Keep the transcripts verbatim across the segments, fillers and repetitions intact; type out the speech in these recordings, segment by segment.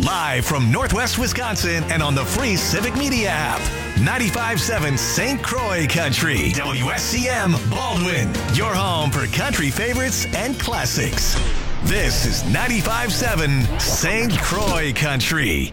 Live from Northwest Wisconsin and on the free Civic Media app. ninety-five point seven Saint Croix Country. W S C M Baldwin. Your home for country favorites and classics. This is ninety-five point seven Saint Croix Country.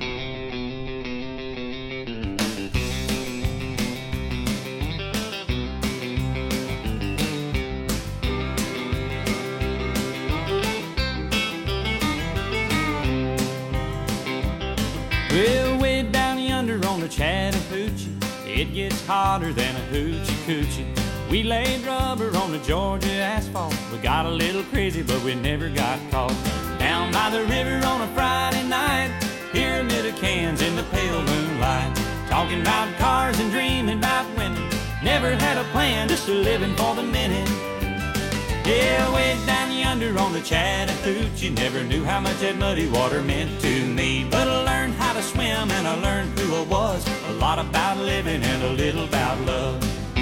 Well, way down yonder on the Chattahoochee, it gets hotter than a hoochie coochie. We laid rubber on the Georgia asphalt. We got a little crazy, but we never got caught. Down by the river on a Friday night, pyramid of cans in the pale moonlight. Talking about cars and dreaming about women. Never had a plan, just a living for the minute. Yeah, way down yonder on the Chattahoochee, never knew how much that muddy water meant to me. But I learned how to swim and I learned who I was. A lot about living and a little about love.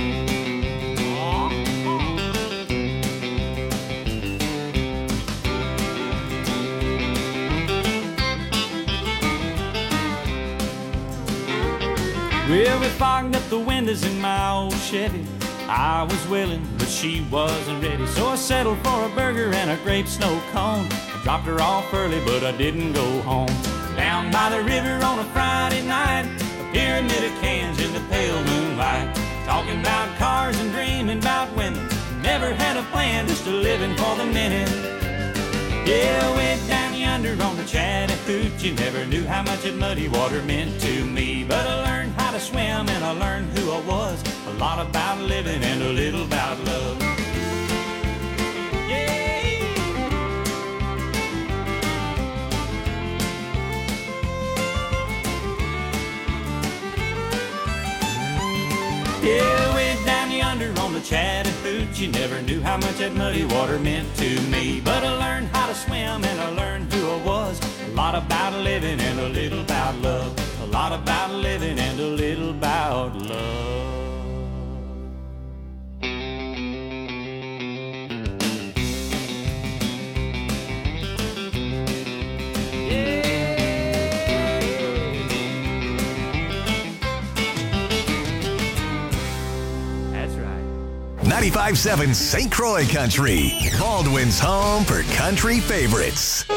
Well, we fogged up the windows in my old Chevy. I was willing, but she wasn't ready. So I settled for a burger and a grape snow cone. I dropped her off early, but I didn't go home. Down by the river on a Friday night, a pyramid of cans in the pale moonlight. Talking about cars and dreaming about women. Never had a plan, just a living for the minute. Yeah, way down yonder on the Chattahoochee, never knew how much that muddy water meant to me. But I learned how to swim and I learned who I was. A lot about living and a little about love. Yeah. Yeah, way down yonder on the Chattahoochee, never knew how much that muddy water meant to me. But I learned how to swim and I learned who I was. A lot about living and a little about love. A lot about living and a little about love. ninety-five point seven Saint Croix Country. Baldwin's home for country favorites.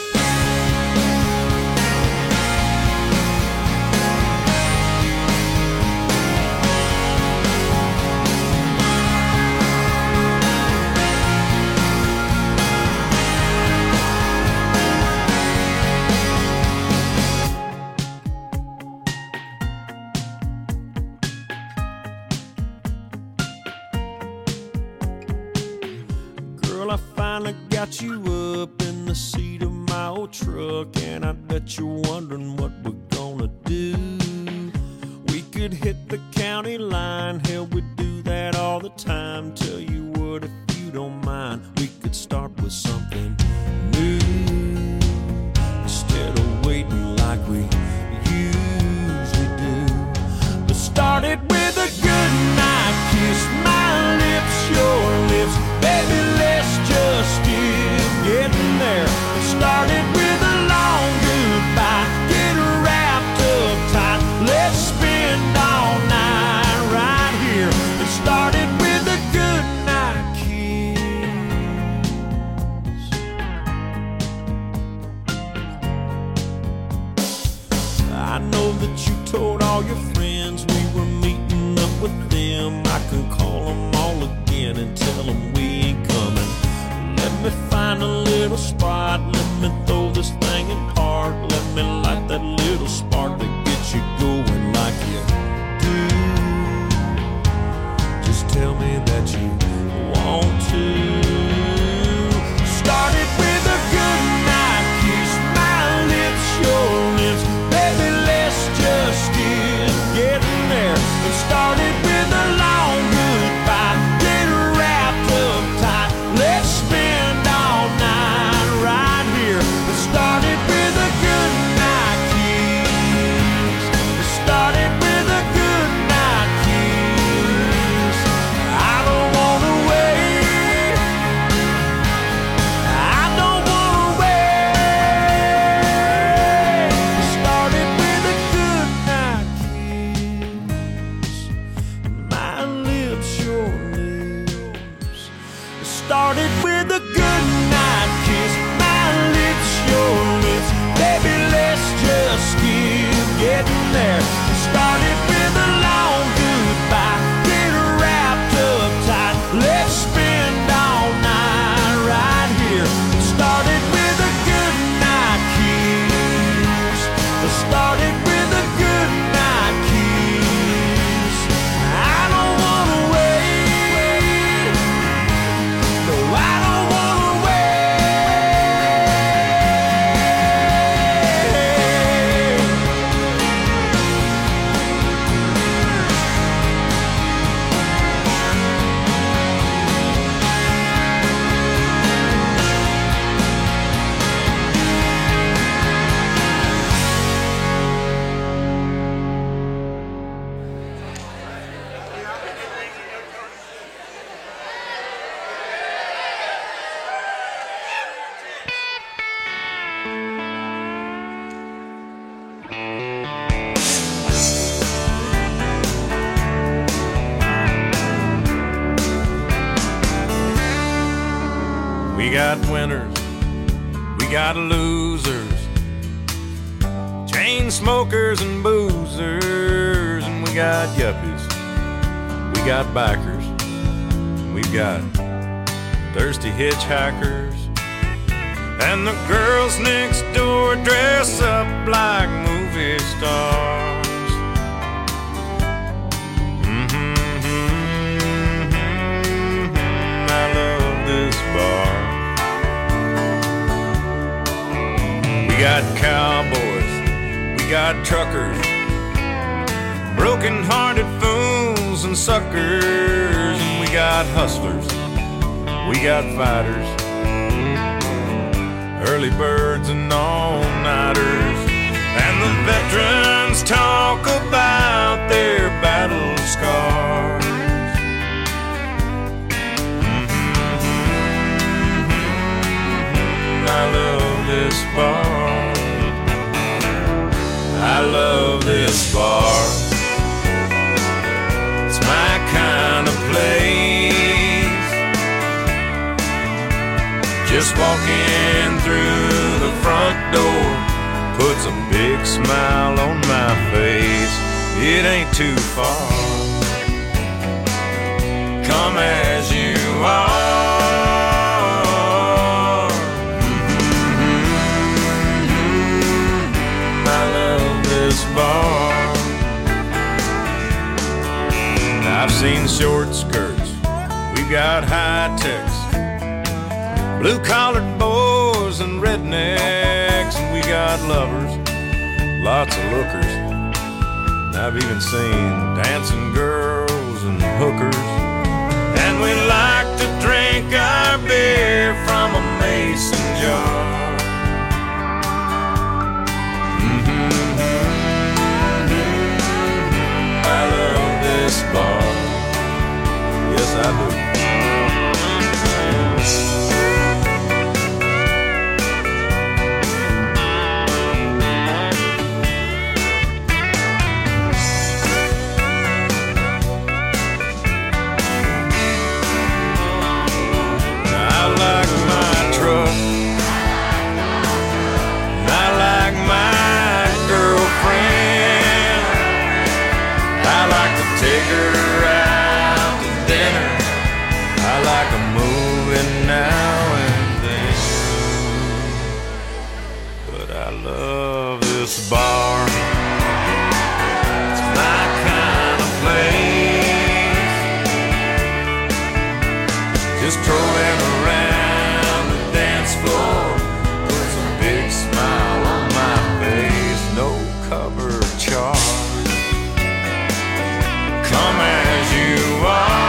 Got you up in the seat of my old truck, and I bet you're wondering what we're gonna do. We could hit the county line, hell, we do that all the time. Tell you what, if you don't mind, we could start with something new instead of waiting like we usually do. Let's start it with a good night kiss, my lips, your lips, baby, let's just get getting there. Started with a long goodbye, get wrapped up tight, let's spend all night right here. It started with a good night kiss. I know that you told all your friends we were meeting up with them. I can call them all again and tell them we ain't coming. Let me find a little spot, let me throw this thing in park. Let me light that little spark that gets you going like you do. Just tell me that you want to. Started with a good night kiss, my lips, your lips, baby, let's just get getting there. It started with a long goodbye, get wrapped up tight, let's spend all night right here. It started with a good night kiss. It started with a good night kiss. I don't wanna wait your lips. It started with a good night kiss, my lips, your lips. Baby, let's just skip getting there. It started with a long goodbye, get wrapped up tight. Let's spend all night right here. It started with a good night kiss. It started with a good night kiss. I don't wanna wait. No, I don't wanna wait. We got winners, we got losers, chain smokers and boozers, and we got yuppies, we got bikers, we've got thirsty hitchhikers, and the girls next door dress up like movie stars. Mm-hmm, mm-hmm, I love this bar. We got cowboys, we got truckers, broken-hearted fools and suckers, and we got hustlers, we got fighters, early birds and all-nighters, and the veterans talk about their battle scars. Mm-hmm, I love this bar. I love this bar. It's my kind of place. Just walking through the front door puts a big smile on my face. It ain't too far. Come as you are. Bar. I've seen short skirts, we've got high techs, blue-collared boys and rednecks, and we got lovers, lots of lookers. I've even seen dancing girls and hookers, and we like to drink our beer from a mason jar. This bar, yes I do. I like my truck, I like my girlfriend, I like to take her out to dinner, I like a movie now and then, but I love this bar. It's my kind of place. Just strolling around the dance floor puts a big smile on my face. No cover charge. Come as you are.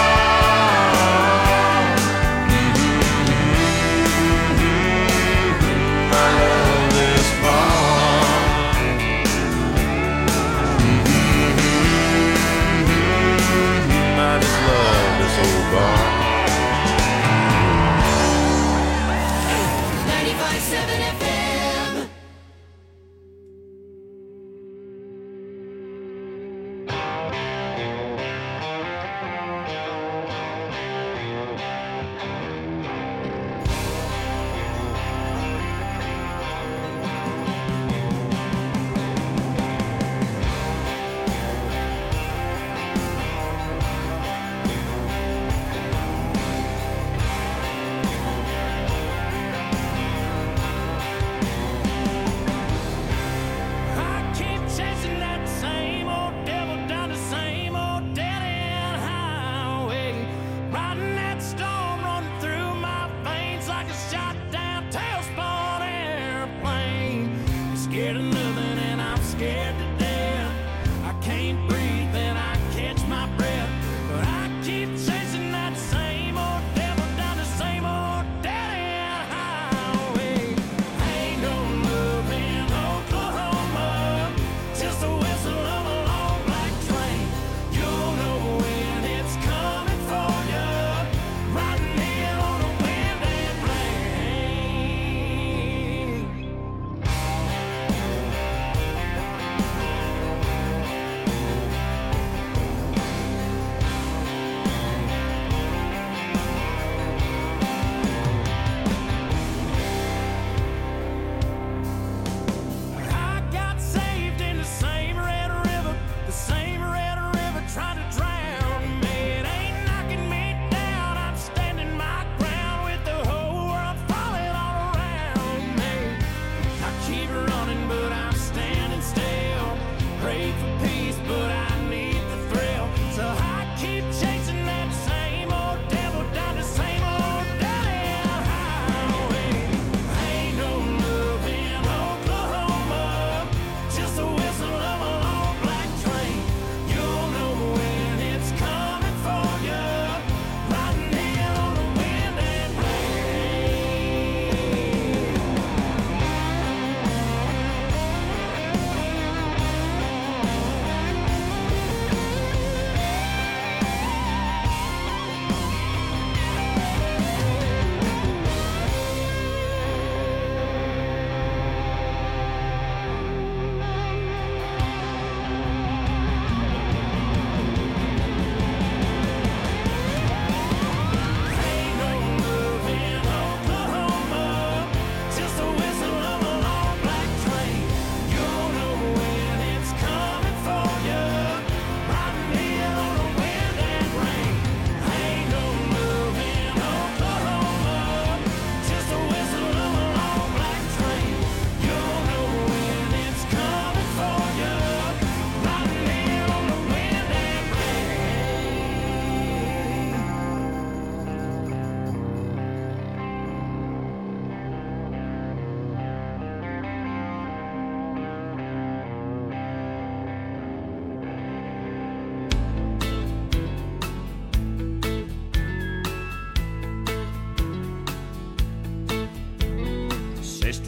Mm-hmm. I love this bar. Mm-hmm. I just love this old bar.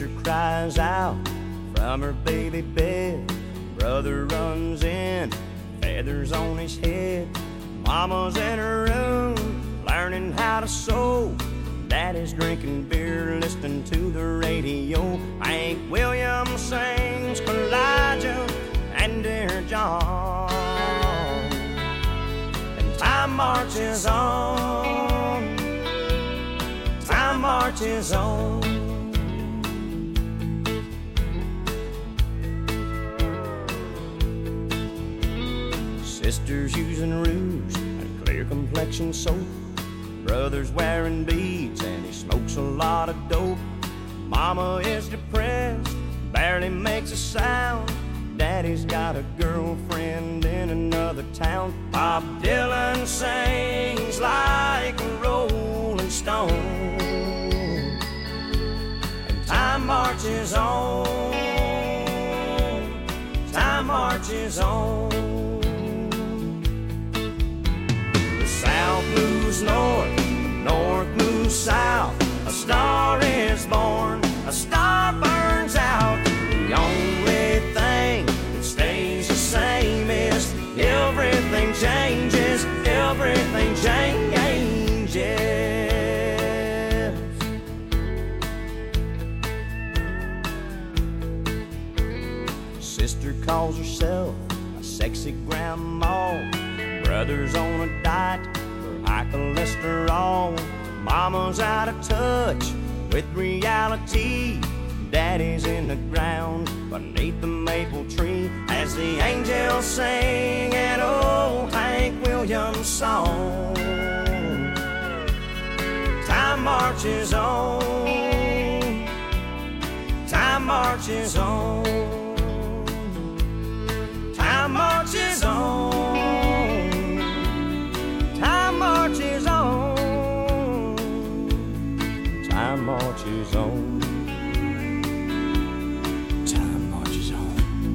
Sister cries out from her baby bed. Brother runs in, feathers on his head. Mama's in her room, learning how to sew. Daddy's drinking beer, listening to the radio. Hank Williams sings Elijah and Dear John. And time marches on, time marches on. Sister's using rouge and clear complexion soap. Brother's wearing beads and he smokes a lot of dope. Mama is depressed, barely makes a sound. Daddy's got a girlfriend in another town. Bob Dylan sings like a rolling stone. And time marches on, time marches on. South moves north, north moves south. A star is born, a star burns out. The only thing that stays the same is everything changes, everything changes. Sister calls herself a sexy grandma. Brother's on a diet for high cholesterol. Mama's out of touch with reality. Daddy's in the ground beneath the maple tree as the angels sing an old Hank Williams song. Time marches on, time marches on, time marches on. Time marches on, time marches on, time marches on.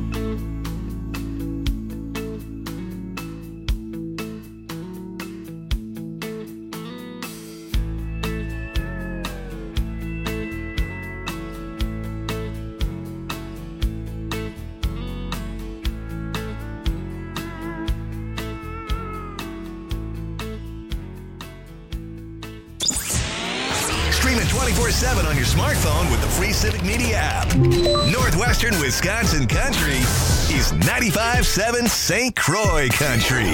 twenty-four seven on your smartphone with the free Civic Media app. Northwestern Wisconsin Country is ninety-five point seven Saint Croix Country.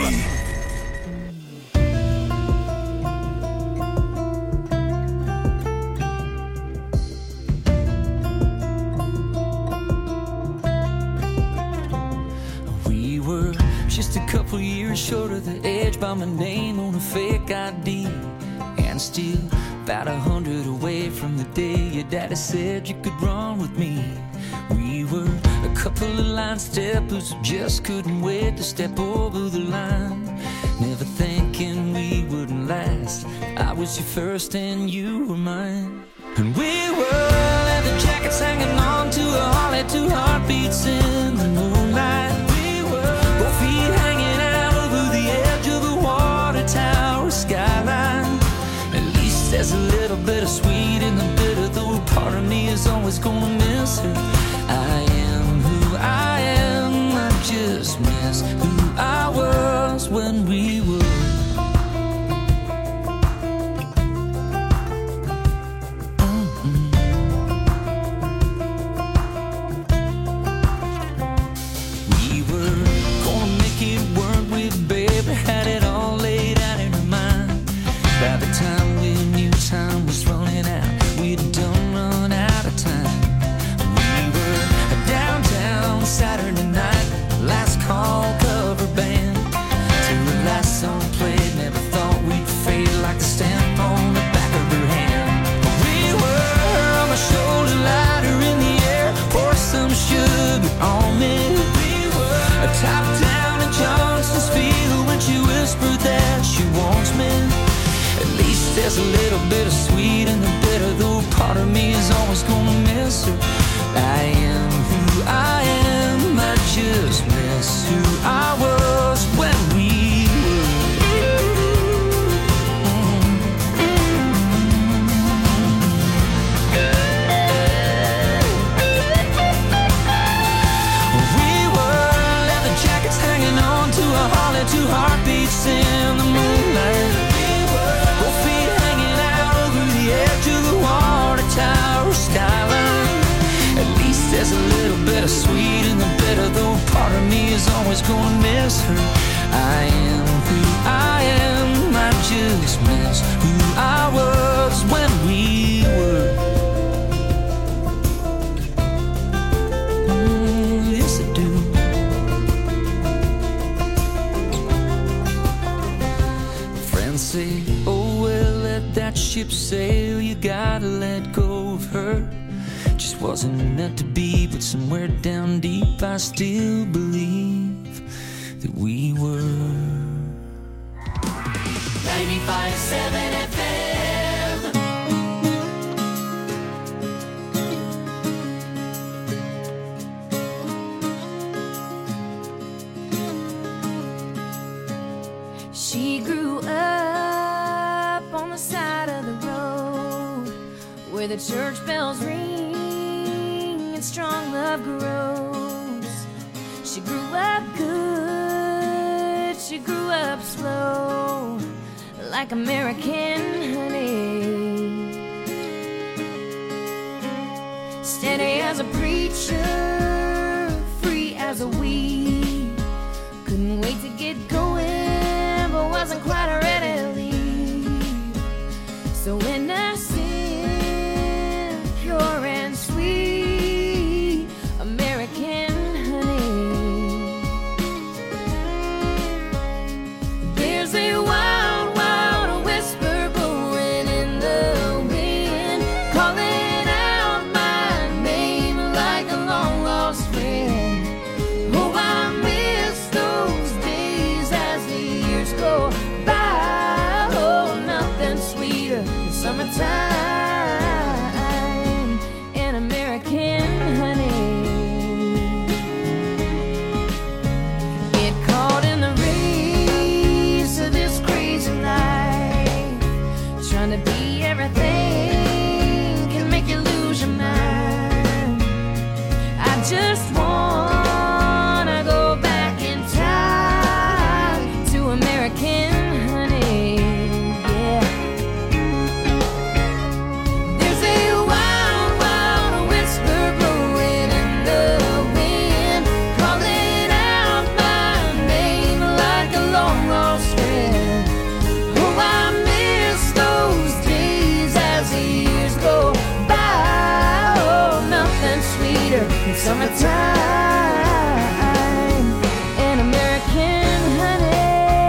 We were just a couple years short of the edge by my name on a fake I D, and still about a hundred away from the day your daddy said you could run with me. We were a couple of line steppers who just couldn't wait to step over the line. Never thinking we wouldn't last. I was your first and you were mine. And we were leather jackets hanging on to a Harley, two heartbeats in the moonlight. We were both feet hanging out over the edge of a water tower skyline. There's a little bit of sweet in the bitter, though part of me is always gonna miss her. I am who I am, I just miss who I was when we were. Top down in Johnsonsville when she whispered that she wants me. At least there's a little bit of sweet in the bitter, though part of me is always gonna miss her. I am who I am, I just miss who I was when we were. and say, oh well, let that ship sail, you gotta let go of her. Just wasn't meant to be, but somewhere down deep I still believe that we were. ninety-five seven F M. She grew up on the side of the road where the church bells ring and strong love grows. She grew up good, she grew up slow, like American honey. Steady as a preacher, free as a weed. Couldn't wait to get going, but wasn't quite ready to leave. So innocent, pure and sweet, American honey. There's a wild, wild whisper blowing in the wind, calling out my name like a long lost friend. Oh, I miss those days as the years go by. Oh, nothing sweeter than summertime and American honey. Get caught in the race of this crazy life, trying to be everything can make you lose your mind. I just wanna go back in time to American honey, yeah. There's a wild, wild whisper blowing in the wind, calling out my name like a long lost friend. Oh, I miss those days as the years go by. Oh, nothing sweeter than summertime and American honey.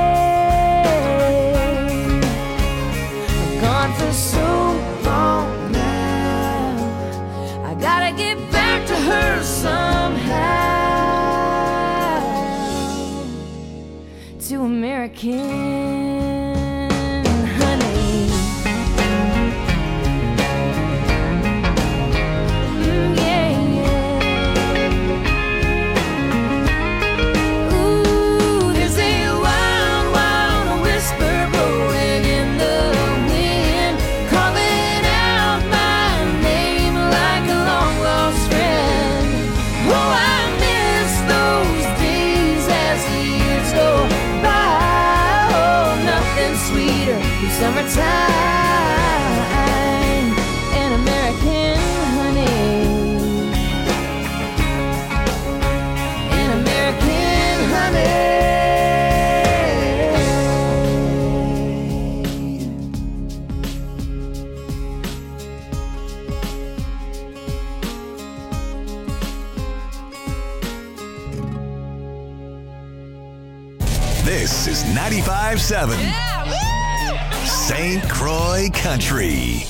I've gone for so long now, I gotta get back to her somehow, to American honey. Mm, yeah, yeah. Ooh, there's a wild, wild whisper blowing in the wind, calling out my name like a long lost friend. Oh, I miss those days as the years go by. Oh, nothing sweeter than summertime and American honey. And American honey. This is ninety-five seven Saint Croix Country.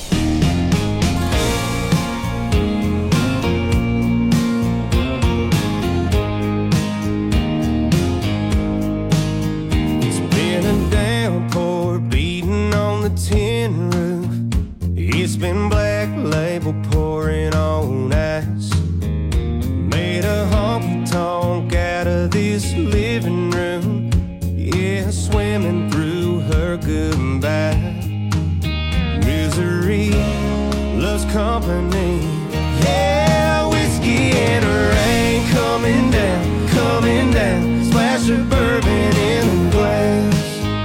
It's been a downpour beating on the tin roof. It's been black label pouring on ice. Made a honky tonk out of this living room. Yeah, swimming through her goodbye. Misery loves company. Yeah, whiskey and rain coming down, coming down. Splash of bourbon in the glass.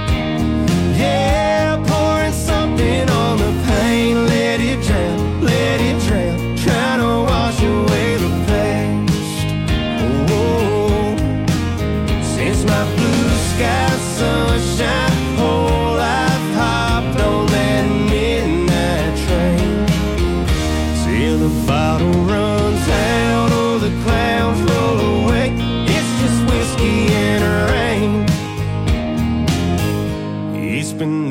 Yeah, pouring something on the pain. Let it drown, let it drown. Trying to wash away the past. Oh, since my blue sky sunshine, whole life hopped on that midnight train.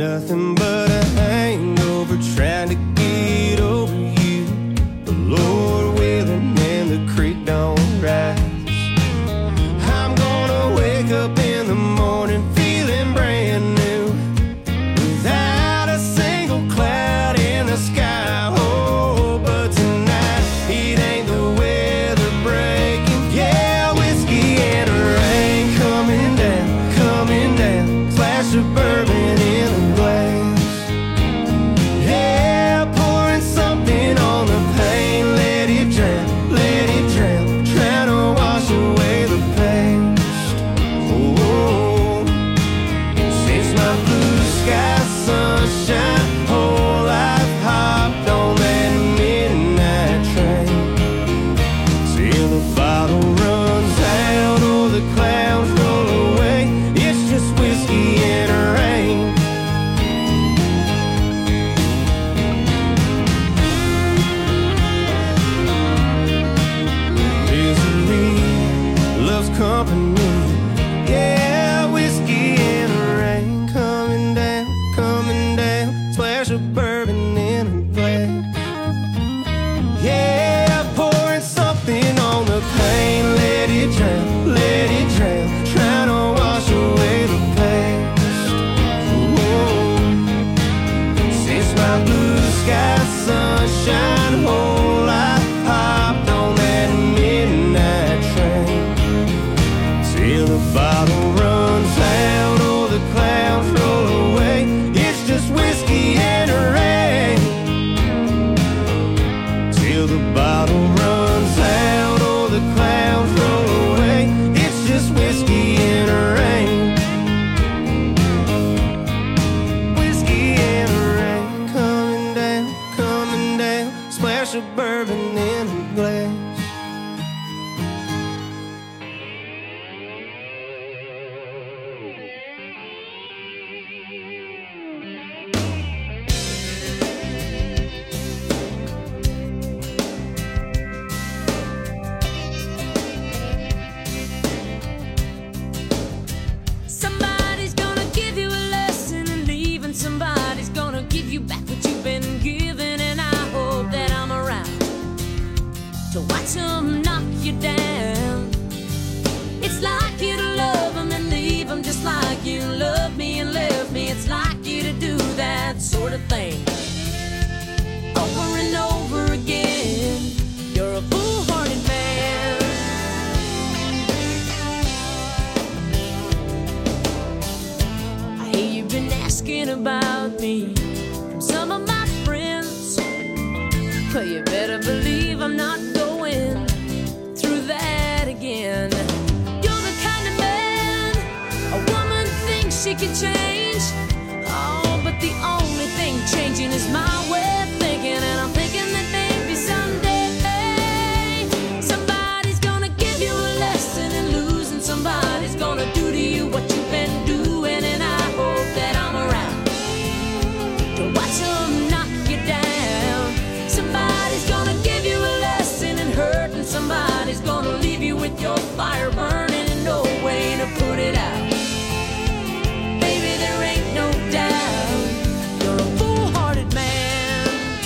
nothing but a hangover trying to get over you. The Lord willing and the creek don't rise. I'm gonna wake up in the morning feeling brand new, without a single cloud in the sky. Oh, but tonight it ain't the weather breaking. Yeah, whiskey and rain coming down, coming down. Splash of bourbon in the glass. Yeah, pouring something on the pain. Let it drown, let it drown. Trying to wash away the past. Oh, since my blue sky sunshine, whole life hopped on that midnight train. Till the bottle runs out or the clouds roll away. It's just whiskey and rain. Misery loves company. Yeah, whiskey and rain coming down, coming down. Splash of bourbon in a glass. Yeah, pouring something on the pain. Let it drown, let it drown. Trying to wash away the past. Whoa. Since my blue sky sunshine, whole life hopped on that midnight train. Till the bottle runs out or the clouds roll away. It's just whiskey and rain. Till the bottle runs out or the clouds roll away. It's just whiskey and rain. Whiskey and rain coming down, coming down. Splash of bourbon in a glass. Somebody's gonna give you a lesson in leaving. Somebody's gonna give you back what you've been given. And I hope that I'm around to watch them knock you down. It's like you to love them and leave them, just like you love me and left me. It's like you to do that sort of thing over and over again. You're a foolhardy man. I hear you've been asking about me from some of my friends, but you better believe I'm not going through that again. You're the kind of man a woman thinks she can change. Oh, but the only thing changing is my way of thinking. And I'm thinking that maybe someday somebody's gonna give you a lesson in losing. Somebody's gonna do to you what you've been doing. And I hope that I'm around to watch them knock you down. Somebody's gonna give you a lesson in hurt, and somebody's gonna leave you with your fire burning and no way to put it out. Baby, there ain't no doubt you're a foolhardy man.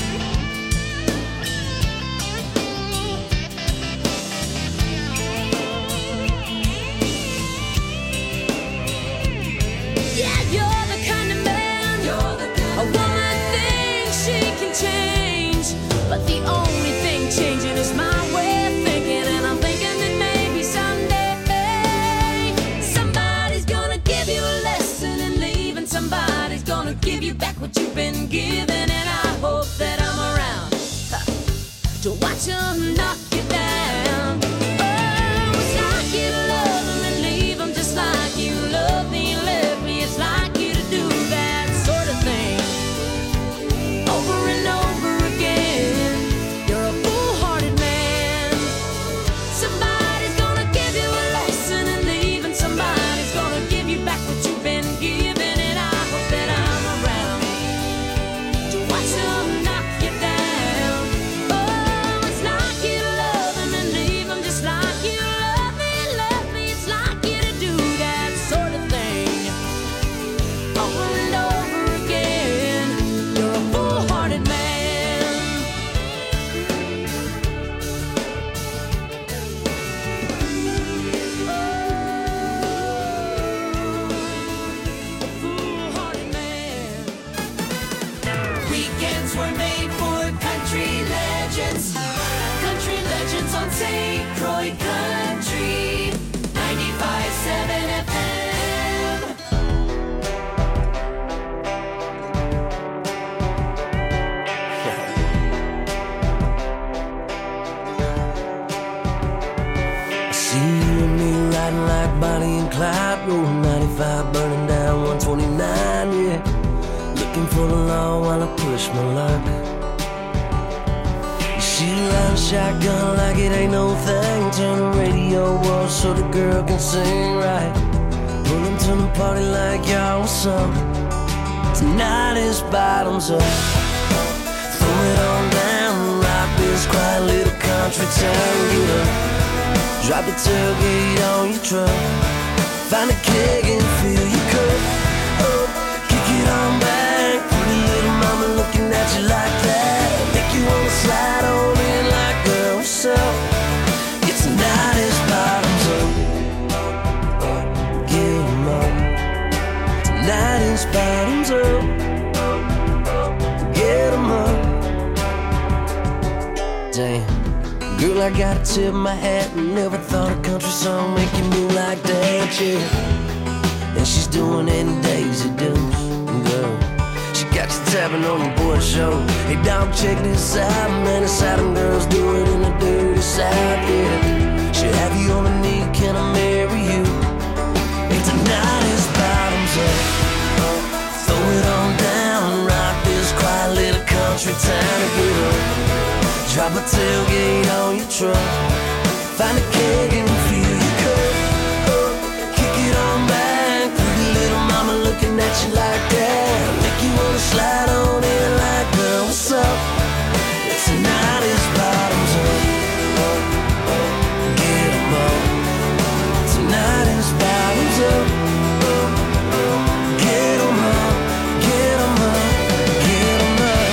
Yeah, you're the kind of man you're the kind a woman thinks she can change, but the only thing changing is my way of thinking. And I'm thinking that maybe someday somebody's gonna give you a lesson in leaving. Somebody's gonna give you back what you've been given. And I hope that I'm around huh, to watch them knock you down. Oh, it's like you to love them and leave them, just like you love me and left me. It's like you to do that sort of thing over and over again. You're a foolhardy man. Somebody's gonna give you a lesson in leaving. Somebody's gonna give you back what you've been given. And I hope that I'm around to watch them knock you down. Oh, it's like you to love Saint Croix Country, ninety-five point seven F M. See you and me riding like Bonnie and Clyde, rolling ninety-five, burning down one twenty-nine, yeah. Looking for the law while I push my luck. She riding shotgun like it ain't no thing. Turn the radio off so the girl can sing right. Pulling to the party like y'all was up. Tonight is bottoms up. Throw it on down, rock this quiet little country town. Get up. Drop the tailgate on your truck. Find a keg and fill your cup up. Kick it on back. Pretty little mama looking at you like that. Make you wanna slide on in like, girl, what's up? It's tonight is bottoms up. Get 'em up. Tonight is bottoms up. Get 'em up. Damn. Girl, I gotta tip my hat and never thought a country song make you move like that, yeah. And she's doing it in Daisy Dukes, girl. She got you tapping on the board show. Hey, dog, check this out, man. The Southern girls do it in the dirty South, yeah. She'll have you on the knee, can I marry you? And tonight is bottoms up. Throw it on down, rock this quiet little country town to get up. Drop a tailgate on your truck. Find a keg and fill your cup up. Kick it on back. Pretty little mama looking at you like that. Make you wanna slide on in like, girl, what's up? Tonight is bottoms up. Get 'em up. Tonight is bottoms up. Get 'em up. Get 'em up. Get 'em up.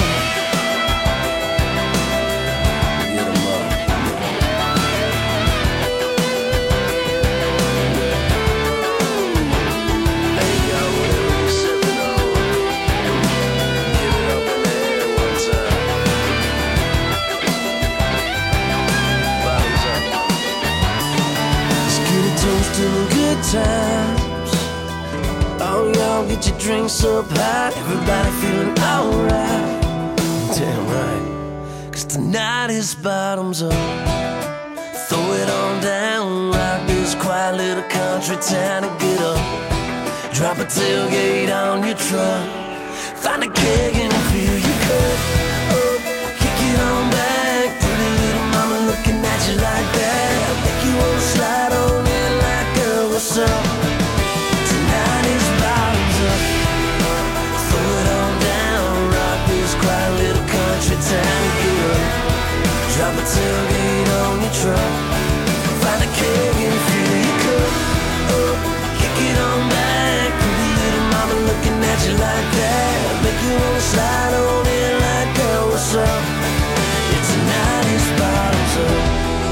To the good times. Oh, y'all get your drinks up high. Everybody feeling alright. Damn right. Cause tonight is bottoms up. Throw it on down. Rock this quiet little country town and get up. Drop a tailgate on your truck. Find a keg and fill your cup up. Kick it on back. Pretty little mama looking at you like that. Make you wanna slide on in like, girl, what's up? Tonight is bottoms up. Throw it on down. Rock this quiet little country town. Get up. Drop a tailgate on your truck. Find a keg and fill your cup up. Kick it on back. Pretty little mama looking at you like that. Make you wanna slide on in like, girl, what's up? Yeah, tonight is bottoms up.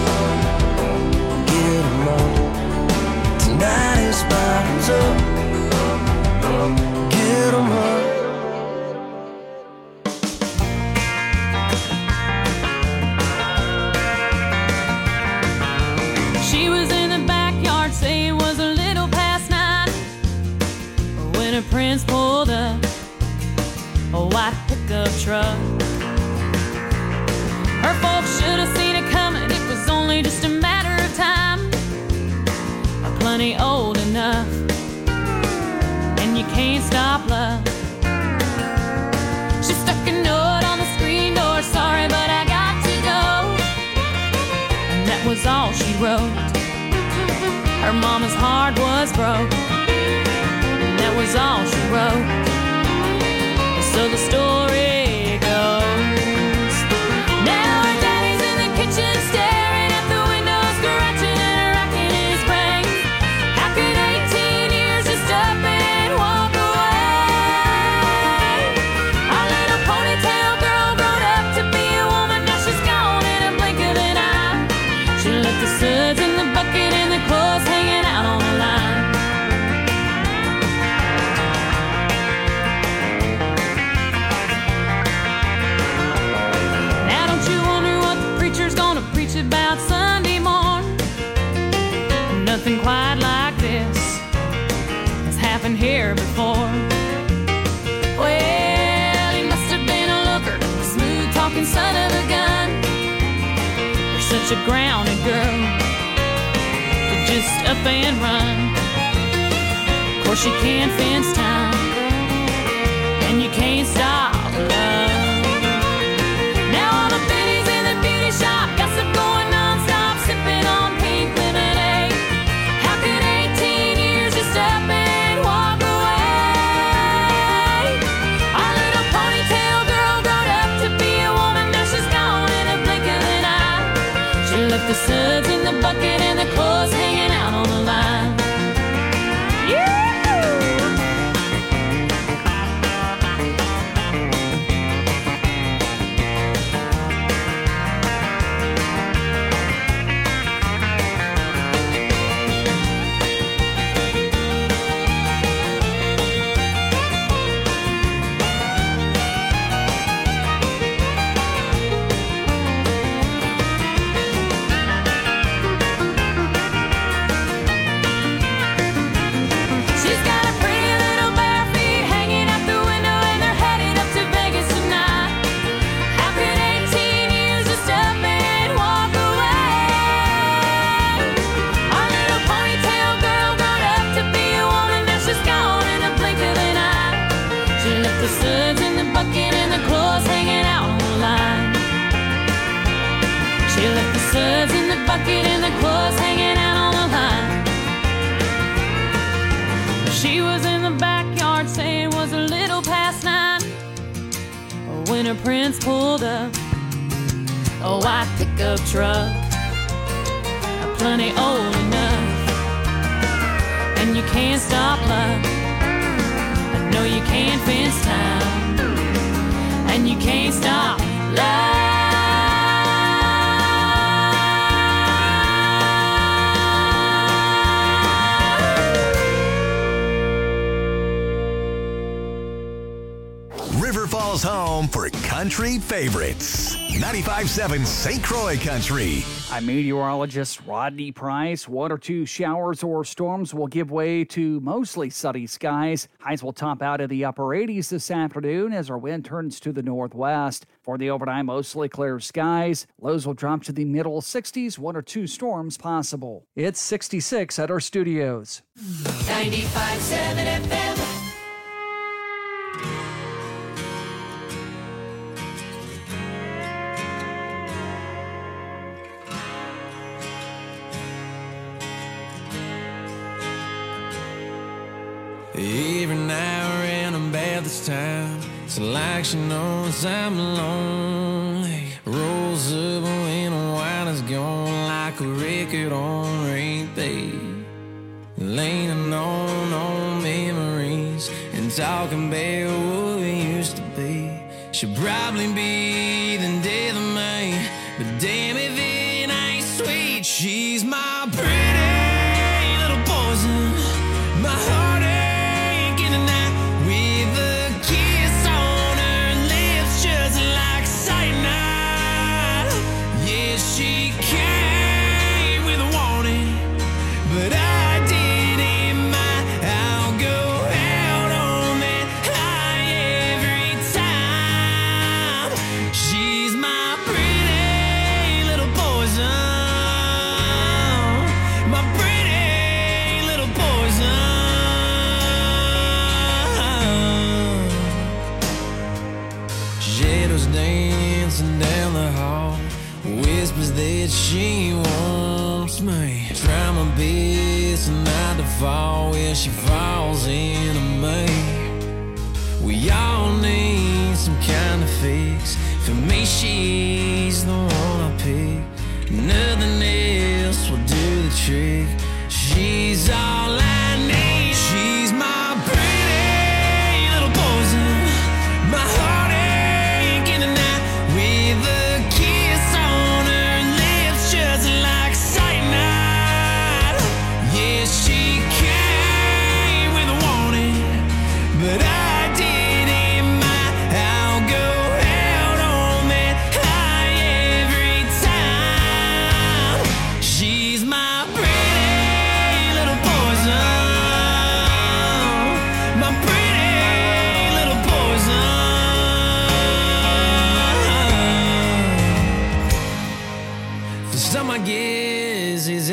Get 'em up. Tonight is bottoms up. Get 'em up. She was in the backyard, say it was a little past nine, when her prince pulled up a white pickup truck. Her folks should have seen it coming. It was only just a matter of time. Plenty old enough, and you can't stop love. She stuck a note on the screen door. Sorry, but I got to go. And that was all she wrote. Her mama's heart was broke, and that was all she wrote. So the story goes. Now her daddy's in the kitchen staring at the window, scratching and racking his brain. How could eighteen years just up and walk away? Our little ponytail girl grown up to be a woman. Now she's gone in a blink of an eye. She left the suds in the bucket and the clothes hanging out on the line. teach a grounded girl to just up and run. Of course you can't fence time, and you can't stop love. Now all the biddies in the beauty shop gossip going non-stop, sipping on pink lemonade. How could eighteen years just up and walk away? Our little ponytail girl growed up to be a woman, now she's gone in a blink of an eye. She left the suds in the bucket and the clothes hanging out on the line. Yeah! Suds in the bucket and the clothes hanging out on the line. She was in the backyard saying it was a little past nine when her prince pulled up a white pickup truck, plenty old enough. And you can't stop love, no you can't fence time, and you can't stop love. River Falls home for country favorites. ninety-five point seven Saint Croix Country. I'm meteorologist Rodney Price. One or two showers or storms will give way to mostly sunny skies. Highs will top out in the upper eighties this afternoon as our wind turns to the northwest. For the overnight, mostly clear skies. Lows will drop to the middle sixties. One or two storms possible. It's sixty-six at our studios. ninety-five point seven F M. Every now and then about this time, it's like she knows I'm lonely. Rolls up when the wine is gone like a record on repeat. Leaning on old memories and talking about what we used to be. She'll probably be the death of me, but damn if it ain't sweet. She's my pretty little poison, my heart in the night with a kiss on her lips, just like cyanide. Yeah, she came with a warning, but I didn't mind. I'll go out on that high every time. She's my pretty little poison, my pretty little poison. Shadows dancing down the hall, whispers that she wants me. Try my best not to fall where she falls into me. We all need some kind of fix. For me, she's the one I pick. Nothing else will do the trick. She's all I need. She's my pretty little poison, my heartache in the night with a kiss on her lips, just like cyanide. Yeah, she came with a warning, but I didn't mind. I'll go out on that high every time.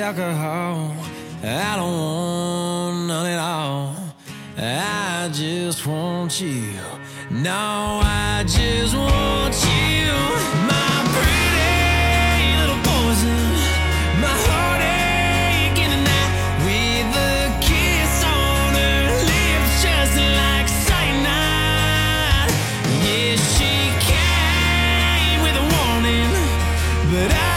alcohol. I don't want none at all. I just want you. No, I just want you. My pretty little poison. My heartache in the night. With a kiss on her lips just like cyanide. Yeah, she came with a warning, but I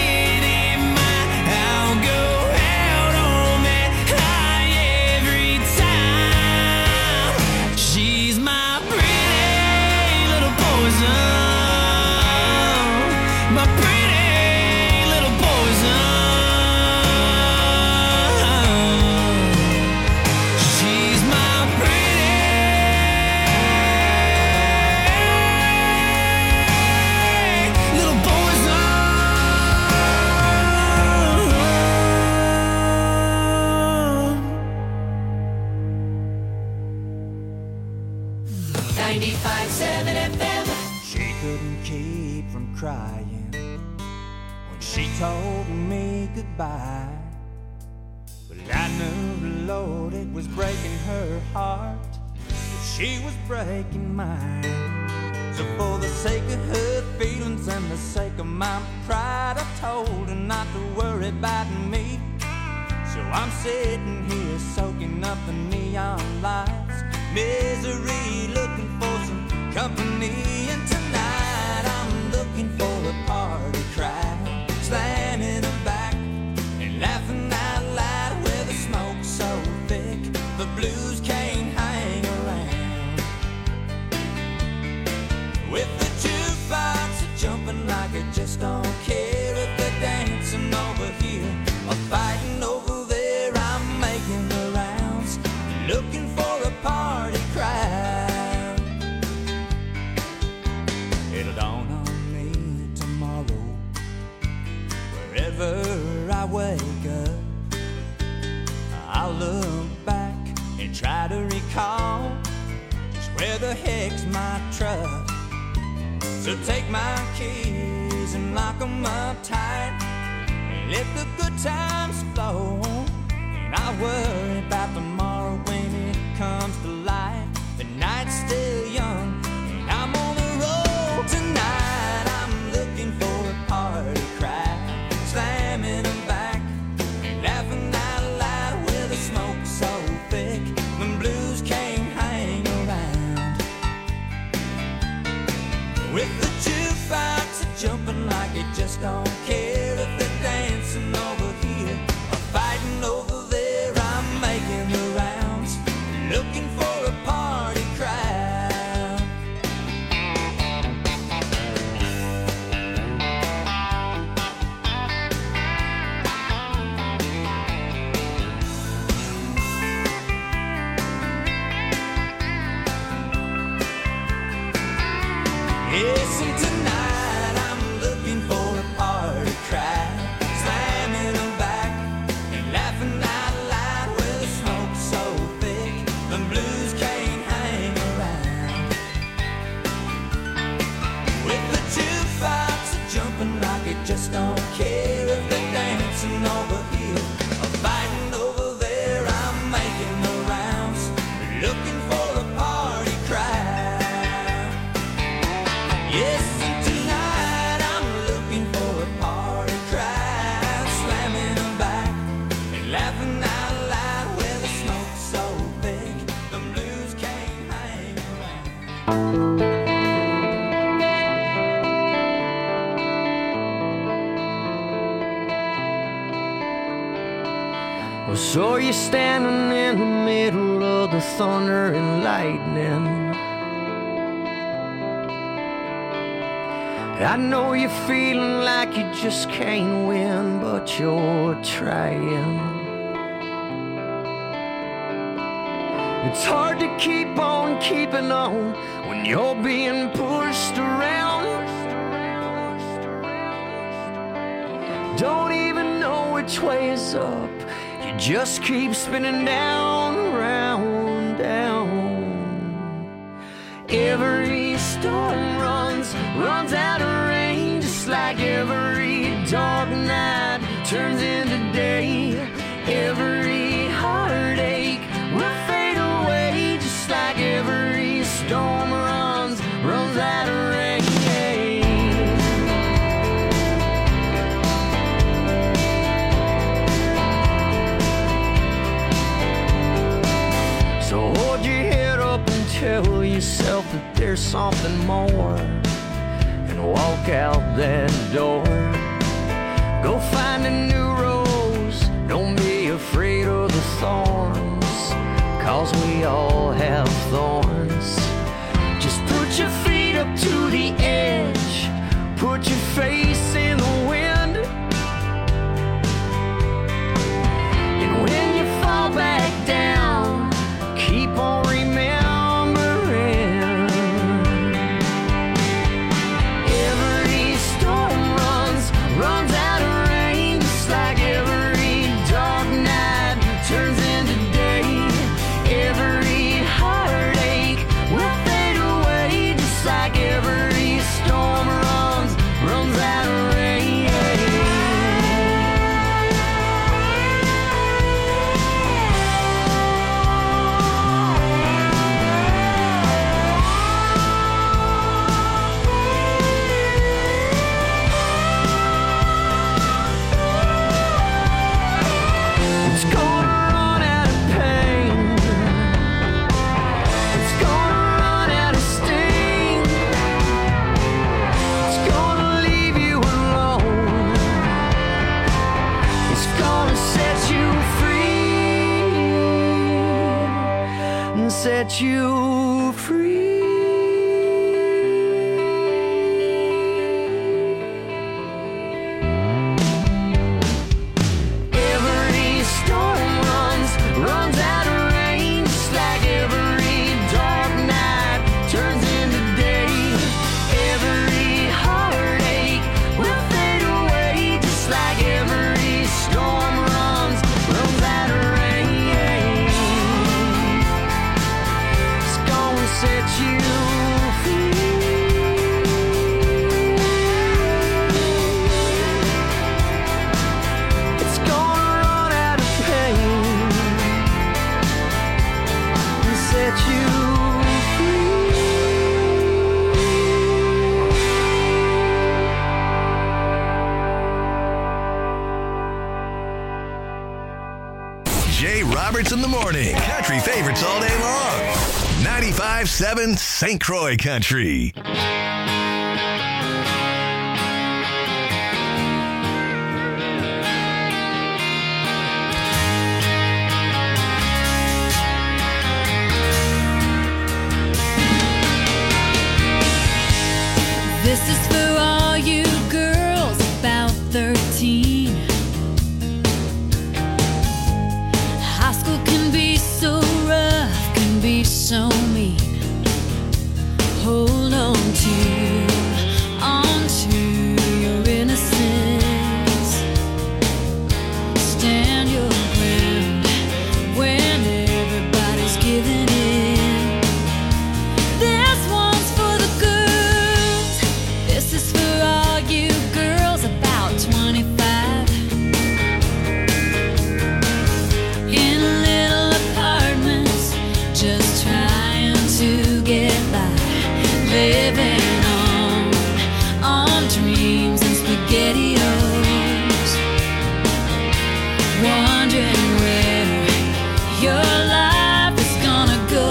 ninety-five seven F M. She couldn't keep from crying when she told me goodbye. But I knew, Lord, it was breaking her heart, that she was breaking mine. So for the sake of her feelings and the sake of my pride, I told her not to worry about me. So I'm sitting here soaking up the neon lights, misery, looking for some company. And tonight I'm looking for a party crowd, slamming her back and laughing out loud, where the smoke's so thick the blues can't hang around. With the jukebox jumping like it just don't care, if they're dancing over here or fighting over there, I'm making the rounds, looking for a party crowd. It'll dawn on me tomorrow, wherever I wake up, I'll look back and try to recall just where the heck's my truck. So take my keys and lock them up tight, and let the good times flow. And I worry about tomorrow when it comes to light. The night's still young and I'm on the road. Tonight I'm looking for a party crowd, slamming them back and laughing out loud, where the smoke's so thick when blues can't hang around. With the jukebox jumping like it just don't care, if they're dancing over here or fighting over there, I'm making the rounds, looking for a party crowd. Yes, and tonight I'm looking for a party crowd, slamming them back and laughing out loud, where the smoke's so thick the blues can't hang around. With the jukebox jumping like it just don't care, if they're dancing over here or fighting over there, I'm making the rounds, looking for a party crowd. Yes, and tonight I'm looking for a party crowd, slamming them back and laughing out loud, where the smoke's so thick the blues can't hang around. Well, so you're standing in the middle of the thunder and lightning. I know you're feeling like you just can't win, but you're trying. It's hard to keep on keeping on when you're being pushed around. Don't even know which way is up, you just keep spinning down, round, down. Every storm runs, runs out of rain, just like every dark night turns into day. nothing more, and walk out that door. Go find a new rose, don't be afraid of the thorns, 'cause we all have thorns. Just put your feet up to the edge, put your face in the wind, and when you fall back down, keep on remembering. Every storm runs, runs out of rain, just like every dark night turns into day. Every heartache will fade away, just like every storm runs, runs out of rain. It's gonna run out of pain, it's gonna run out of sting, it's gonna leave you alone, it's gonna set you free, and set you free. Every storm runs, runs out of rain, just like every dark night turns into day. Every heartache will fade away, just like every storm runs, runs out of rain. It's gonna set you free. It's gonna run out of pain and set you free. Jay Roberts in the morning. Country favorites all day long. ninety-five seven Saint Croix Country. This is for all you girls about thirteen. High school can be so rough, can be so mean. Hold on to, on to your innocence. Stand your ground when everybody's giving in. This one's for the girls. This is for all you girls about twenty-five. In little apartments, just trying to get by. Living on, on dreams and SpaghettiOs. Wondering where your life is gonna go.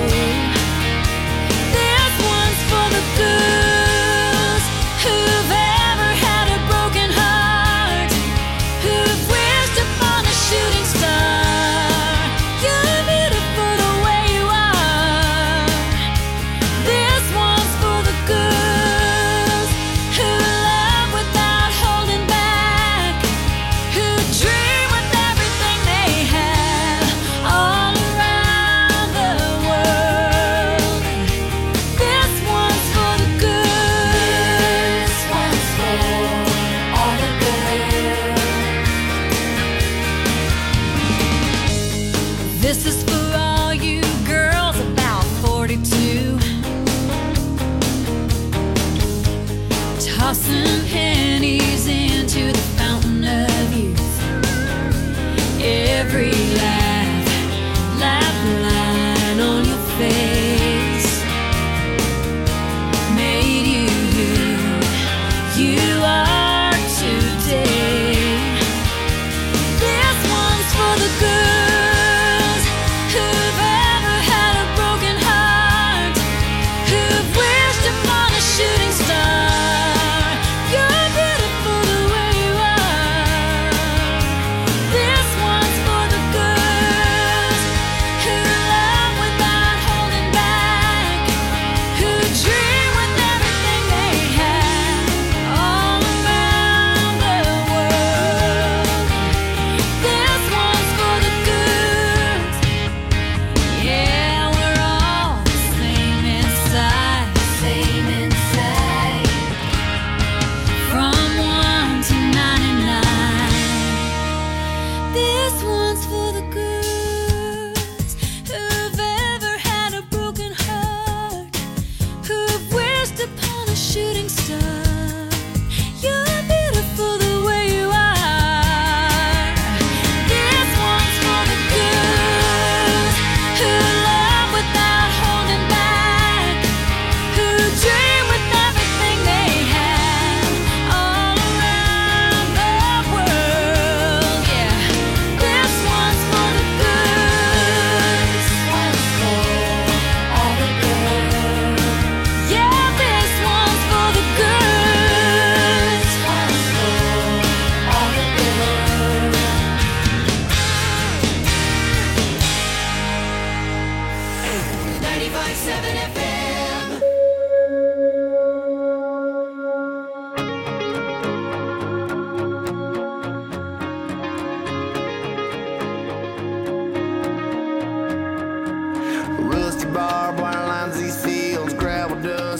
This one's for the girls who've ever had a broken heart, who've wished upon a shooting star. You're beautiful the way you are. This one's for the girls who love without holding back, who dream with everything they have all around the world. This one's for the girls. This one's for all the girls. This is for all you girls about forty-two. Tossing pennies into the fountain of youth. Every laugh, laugh line on your face made you who you are today. This one's for the girls who've ever had a broken heart, who've wished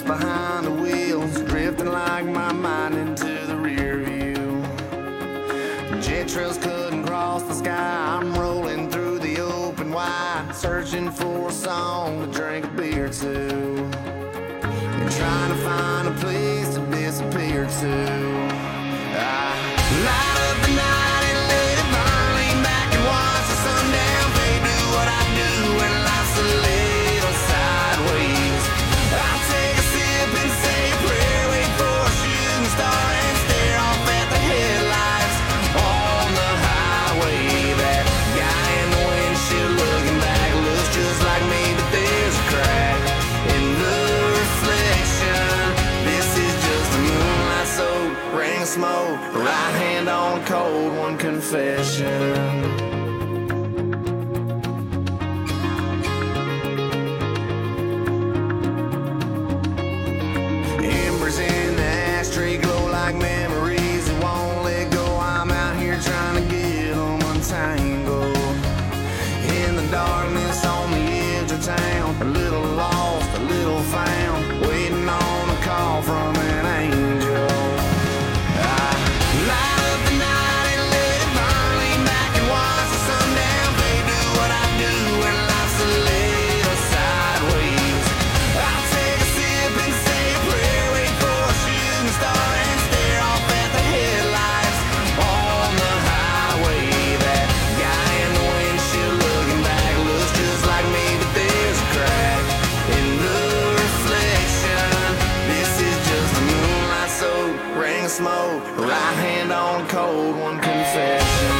behind the wheels, drifting like my mind into the rear view. Jet trails couldn't cross the sky. I'm rolling through the open wide, searching for a song to drink a beer to, and trying to find a place to disappear to. I light up the night and let it burn, lean back and watch the sundown fade. Do what I do when life's a little sideways. I take a sip and say a prayer, wait for a shooting star and stare off at the headlights on the highway. That guy in the windshield looking back looks just like me, but there's a crack in the reflection. This is just a moonlight soaked ring of smoke, right hand on a cold one confession. Embers in the ashtray glow like memories that won't let go. I'm out here trying to get them untangled. In the darkness on the edge of town, a little lost, a little found, waiting on a call from an angel. I light up the night and let it burn, lean back and watch the sundown fade. Do what I do when life's a little sideways. I take a sip and say a prayer, wait for a shooting star and stare off at the headlights on the highway. That guy in the windshield looking back looks just like me, but there's a crack in the reflection. This is just a moonlight soaked ring of smoke, right hand on a cold one confession.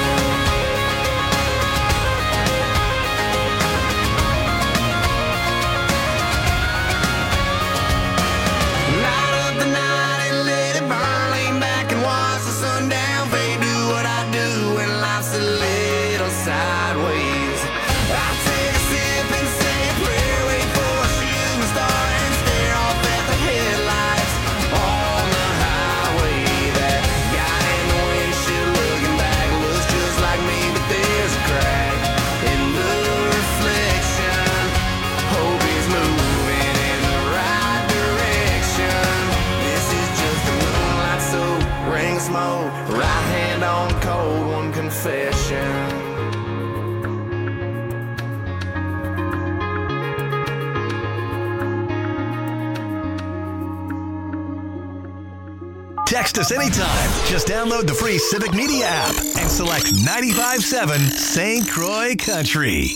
Light up the night and let it burn, lean back and watch the sundown fade. Do what I do when life's a little sideways. I take a sip and say a prayer, wait for a shooting star and stare off at the headlights on the highway. That guy in the windshield looking back looks just like me, but there's a crack in the reflection. Hope he's moving in the right direction. This is just a moonlight soaked ring of smoke, right hand on cold one confession. Text us anytime. Just download the free Civic Media app and select ninety-five point seven Saint Croix Country.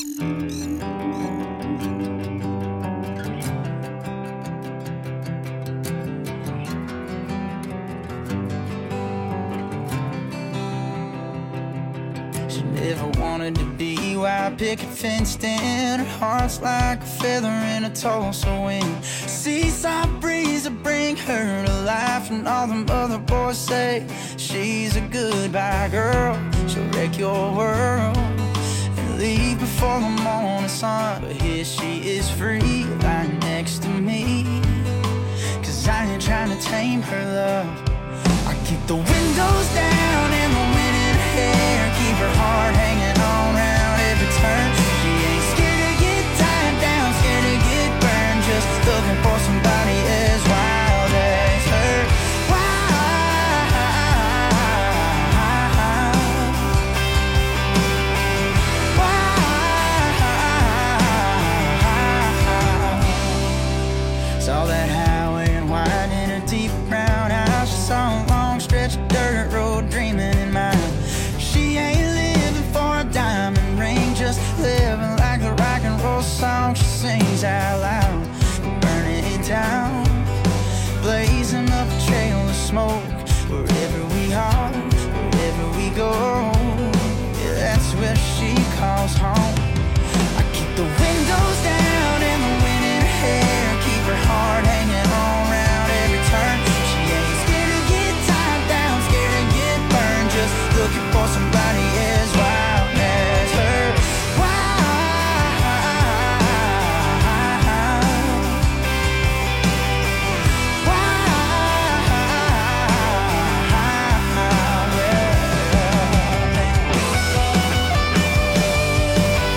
She never wanted to be white picket fenced in. Her heart's like a feather in a Tulsa wind. Seaside breeze will bring her to life, and all them other boys say she's a goodbye girl. She'll wreck your world and leave before the morning sun. But here she is free, lying next to me. Cause I ain't trying to tame her love. I keep the windows down and the wind in her hair, keep her heart hanging on round every turn. She ain't scared to get tied down, scared to get burned, just looking for somebody as wild as her. Saw that highway and wide in her deep brown eyes. She saw a long stretch of dirt road dreaming in mind. She ain't living for a diamond ring, just living like the rock and roll song she sings out loud. Burning it down, blazing up a trail of smoke. Wherever we are, wherever we go, yeah, that's where she calls home. I keep the windows down and the wind in her hair, keep her heart hanging on round every turn. She ain't scared to get tied down, scared to get burned, just looking for somebody as wild as her. Wild, wild, yeah.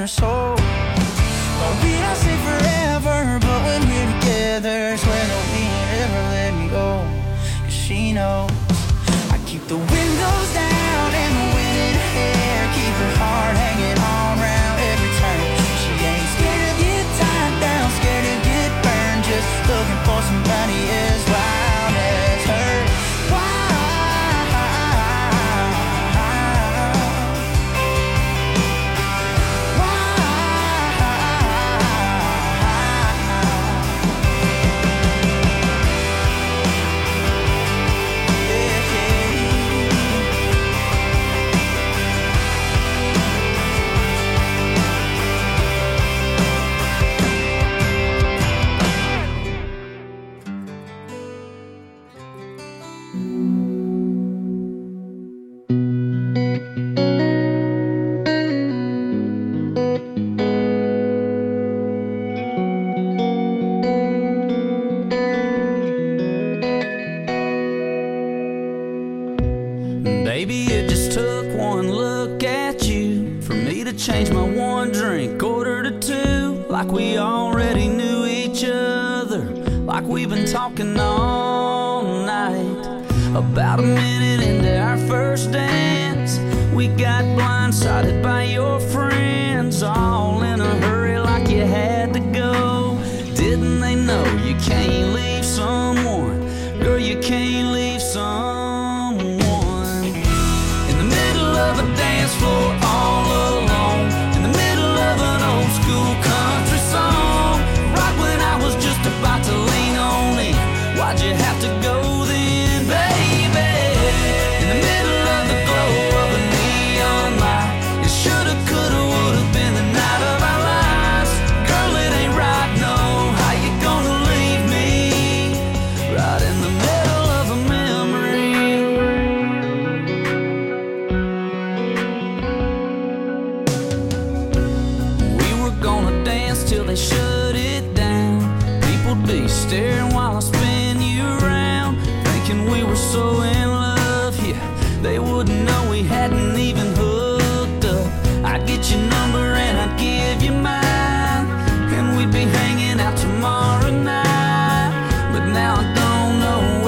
her soul. But we don't say forever, but when we're together, swear that we ain't ever let me go. Cause she knows I keep the windows down and the wind in her hair, keep her heart hanging on round every turn. She ain't scared to get tied down, scared to get burned, just looking for somebody as wild as her. Baby, it just took one look at you for me to change my one drink order to two. Like we already knew each other, like we've been talking all night. About a minute into our first dance, we got blindsided by your friends all